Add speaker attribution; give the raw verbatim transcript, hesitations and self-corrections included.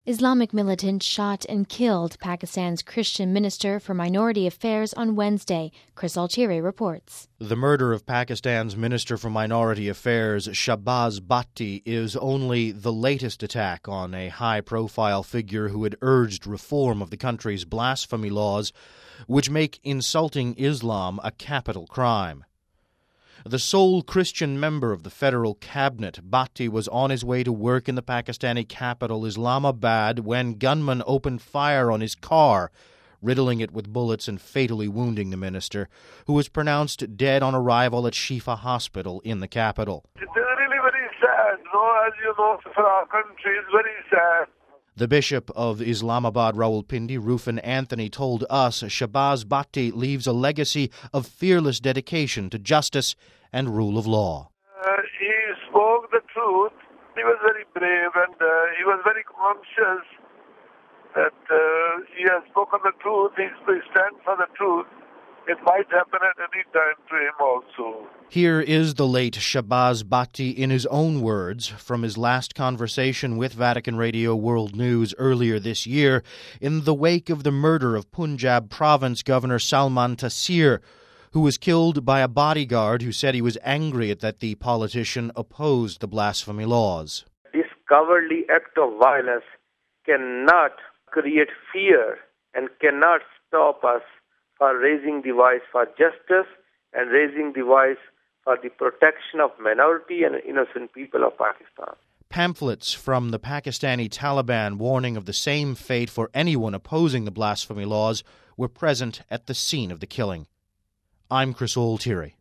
Speaker 1: Islamic militants shot and killed Pakistan's Christian Minister for Minority Affairs on Wednesday, Chris Altieri reports.
Speaker 2: The murder of Pakistan's Minister for Minority Affairs, Shahbaz Bhatti, is only the latest attack on a high-profile figure who had urged reform of the country's blasphemy laws, which make insulting Islam a capital crime. The sole Christian member of the federal cabinet, Bhatti was on his way to work in the Pakistani capital, Islamabad, when gunmen opened fire on his car, riddling it with bullets and fatally wounding the minister, who was pronounced dead on arrival at Shifa Hospital in the capital.
Speaker 3: It's really very sad, no? As you know, for our country, it's very sad.
Speaker 2: The Bishop of Islamabad, Rawalpindi, Rufin Anthony, told us Shahbaz Bhatti leaves a legacy of fearless dedication to justice and rule of law.
Speaker 3: Uh, he spoke the truth. He was very brave, and uh, he was very conscious that uh, he has spoken the truth. He stands for the truth. It might happen at any time to him also.
Speaker 2: Here is the late Shahbaz Bhatti in his own words from his last conversation with Vatican Radio World News earlier this year in the wake of the murder of Punjab Province Governor Salman Taseer, who was killed by a bodyguard who said he was angry that the politician opposed the blasphemy laws.
Speaker 4: This cowardly act of violence cannot create fear and cannot stop us for raising the voice for justice and raising the voice for the protection of minority and innocent people of Pakistan.
Speaker 2: Pamphlets from the Pakistani Taliban warning of the same fate for anyone opposing the blasphemy laws were present at the scene of the killing. I'm Chris Altieri.